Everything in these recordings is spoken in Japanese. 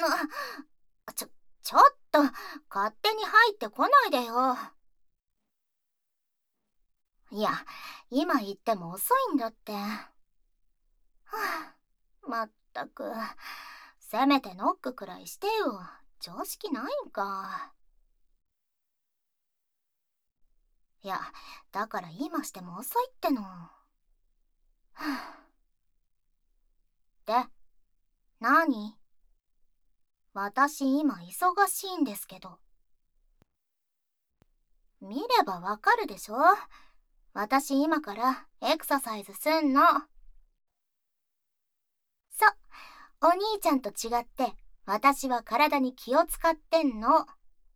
ちょっと、勝手に入ってこないでよ。いや、今言っても遅いんだって。まったく、せめてノックくらいしてよ。常識ないんか。いや、だから今しても遅いっての。で、何？私今忙しいんですけど。見ればわかるでしょ？私今からエクササイズすんの。そう、お兄ちゃんと違って私は体に気を使ってんの。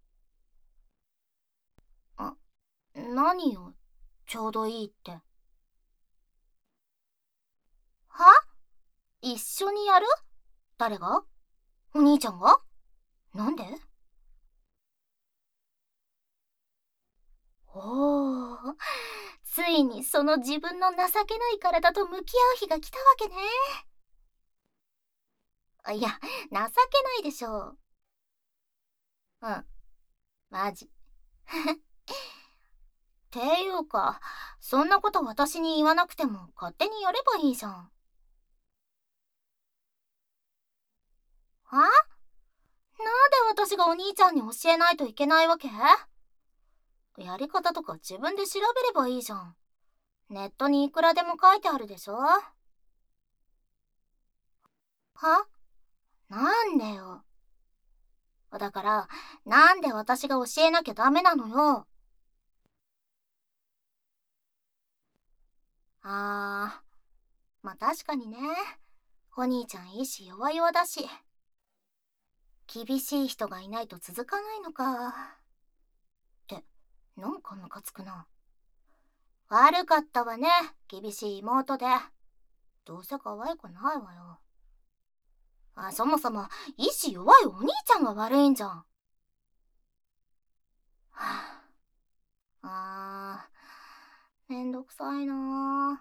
何よ、ちょうどいいって。は？一緒にやる？誰が？お兄ちゃんが？なんで？おー、ついにその自分の情けない体と向き合う日が来たわけね。いや、情けないでしょう。うん、マジ。っていうか、そんなこと私に言わなくても勝手にやればいいじゃん。は？なんで私がお兄ちゃんに教えないといけないわけ？やり方とか自分で調べればいいじゃん。ネットにいくらでも書いてあるでしょ？は？なんでよ。だから、なんで私が教えなきゃダメなのよ。まあ確かにね。お兄ちゃん意志弱々だし。厳しい人がいないと続かないのか。って、なんかムカつくな。悪かったわね、厳しい妹で。どうせ可愛くないわよ。そもそも、意志弱いお兄ちゃんが悪いんじゃん。はあ、めんどくさいな。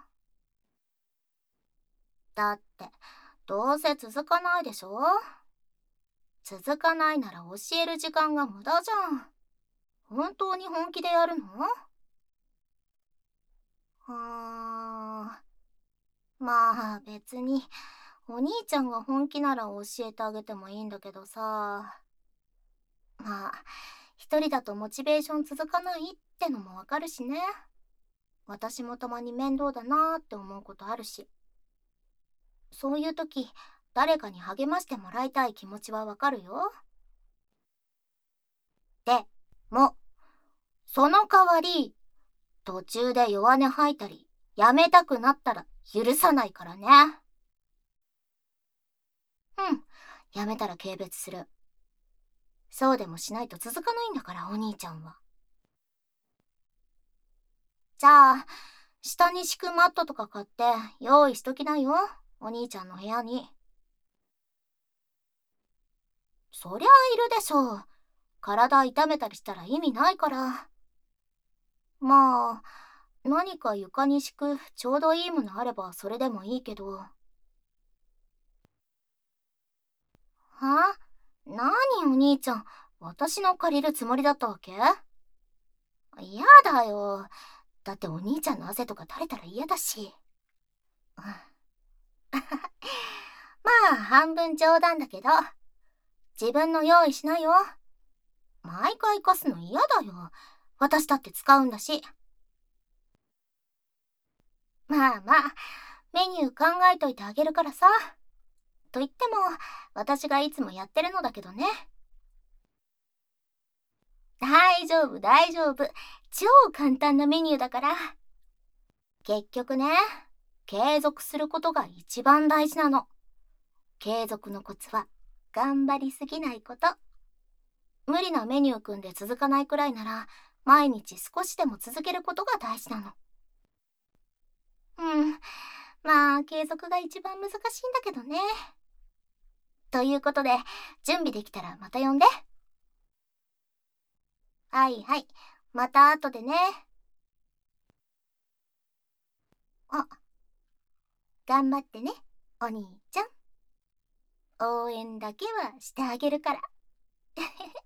だって、どうせ続かないでしょ？続かないなら教える時間が無駄じゃん。本当に本気でやるの？まあ別に、お兄ちゃんが本気なら教えてあげてもいいんだけどさ。まあ、一人だとモチベーション続かないってのもわかるしね。私もたまに面倒だなーって思うことあるし。そういう時、誰かに励ましてもらいたい気持ちはわかるよ。でも、その代わり、途中で弱音吐いたり、やめたくなったら許さないからね。うん、やめたら軽蔑する。そうでもしないと続かないんだから、お兄ちゃんは。じゃあ、下に敷くマットとか買って用意しときなよ、お兄ちゃんの部屋に。そりゃいるでしょう。体痛めたりしたら意味ないから。まあ、何か床に敷くちょうどいいものあればそれでもいいけど。何お兄ちゃん、私の借りるつもりだったわけ？嫌だよ。だってお兄ちゃんの汗とか垂れたら嫌だし。まあ、半分冗談だけど、自分の用意しなよ。毎回貸すの嫌だよ。私だって使うんだし。まあまあ、メニュー考えといてあげるからさ。と言っても、私がいつもやってるのだけどね。大丈夫、大丈夫。超簡単なメニューだから。結局ね、継続することが一番大事なの。継続のコツは、頑張りすぎないこと。無理なメニュー組んで続かないくらいなら、毎日少しでも続けることが大事なの。うん、まあ、継続が一番難しいんだけどね。ということで、準備できたらまた呼んで。はいはい、また後でね。あ、頑張ってね、お兄ちゃん。 応援だけはしてあげるから。